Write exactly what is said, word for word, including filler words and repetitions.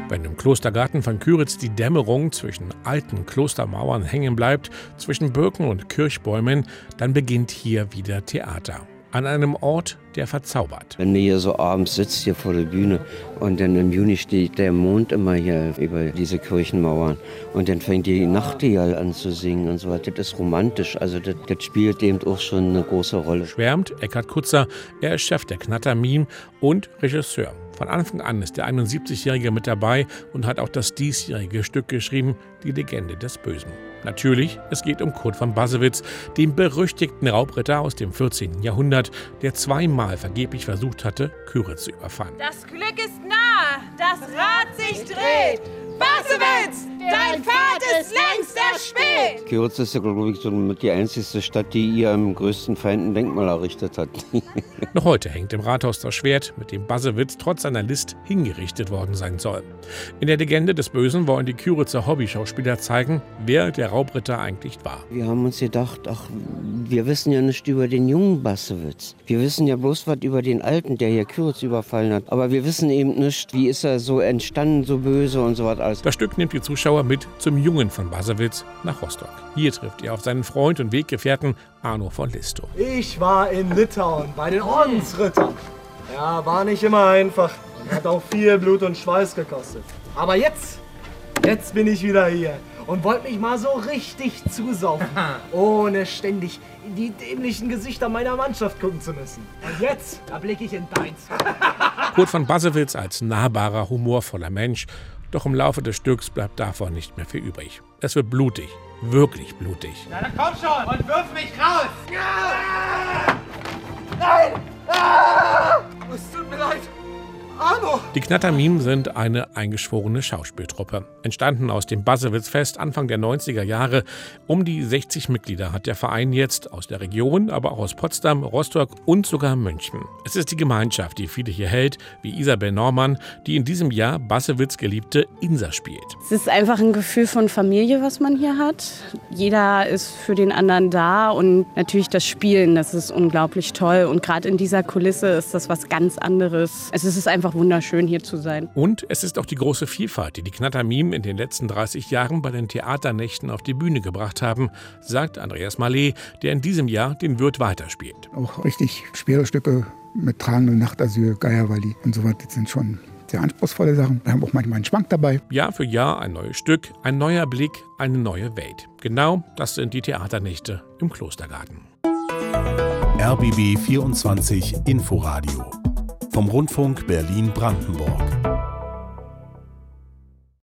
Wenn im Klostergarten von Kyritz die Dämmerung zwischen alten Klostermauern hängen bleibt, zwischen Birken und Kirchbäumen, dann beginnt hier wieder Theater. An einem Ort, der verzaubert. Wenn man hier so abends sitzt, hier vor der Bühne, und dann im Juni steht der Mond immer hier über diese Kirchenmauern und dann fängt die Nachtigall an zu singen und so weiter. Das ist romantisch, also das, das spielt eben auch schon eine große Rolle. Schwärmt Eckhard Kutzer, er ist Chef der Knatter-Mime und Regisseur. Von Anfang an ist der einundsiebzigjährige mit dabei und hat auch das diesjährige Stück geschrieben, Die Legende des Bösen. Natürlich, es geht um Kurt von Bassewitz, den berüchtigten Raubritter aus dem vierzehnten Jahrhundert, der zweimal vergeblich versucht hatte, Kyritz zu überfallen. Das Glück ist nah, das Rad sich dreht. Bassewitz, dein Pfad ist längst erspäht. Kyritz ist ja, glaube ich, so mit die einzige Stadt, die ihr am größten Feind ein Denkmal errichtet hat. Noch heute hängt im Rathaus das Schwert, mit dem Bassewitz trotz seiner List hingerichtet worden sein soll. In der Legende des Bösen wollen die Kyritzer Hobbyschauspieler zeigen, wer der Raubritter eigentlich war. Wir haben uns gedacht, ach, wir wissen ja nicht über den jungen Bassewitz. Wir wissen ja bloß was über den Alten, der hier Kyritz überfallen hat. Aber wir wissen eben nicht, wie ist er so entstanden, so böse und so was alles. Das Stück nimmt die Zuschauer mit zum Jungen von Bassewitz nach Rostock. Hier trifft er auf seinen Freund und Weggefährten Arno von Listow. Ich war in Litauen bei den Ordensrittern. Ja, war nicht immer einfach und hat auch viel Blut und Schweiß gekostet. Aber jetzt, jetzt bin ich wieder hier und wollte mich mal so richtig zusaufen, ohne ständig in die dämlichen Gesichter meiner Mannschaft gucken zu müssen. Und jetzt, da blicke ich in deins. Kurt von Bassewitz als nahbarer, humorvoller Mensch. Doch im Laufe des Stücks bleibt davon nicht mehr viel übrig. Es wird blutig, wirklich blutig. Na dann komm schon und wirf mich raus! Ja! Nein! Ah! Es tut mir leid. Arno! Die Knatter-Mime sind eine eingeschworene Schauspieltruppe. Entstanden aus dem Bassewitz-Fest Anfang der neunziger Jahre. Um die sechzig Mitglieder hat der Verein jetzt aus der Region, aber auch aus Potsdam, Rostock und sogar München. Es ist die Gemeinschaft, die viele hier hält, wie Isabel Normann, die in diesem Jahr Bassewitz geliebte Insa spielt. Es ist einfach ein Gefühl von Familie, was man hier hat. Jeder ist für den anderen da und natürlich das Spielen, das ist unglaublich toll. Und gerade in dieser Kulisse ist das was ganz anderes. Es ist einfach wunderschön, hier zu sein. Und es ist auch die große Vielfalt, die die Knatter-Mime in den letzten dreißig Jahren bei den Theaternächten auf die Bühne gebracht haben, sagt Andreas Mallet, der in diesem Jahr den Wirt weiterspielt. Auch richtig schwere Stücke mit Tragende Nachtasyl, Geierwalli und so weiter, das sind schon sehr anspruchsvolle Sachen. Wir haben auch manchmal einen Schwank dabei. Jahr für Jahr ein neues Stück, ein neuer Blick, eine neue Welt. Genau das sind die Theaternächte im Klostergarten. R B B vierundzwanzig Inforadio vom Rundfunk Berlin-Brandenburg.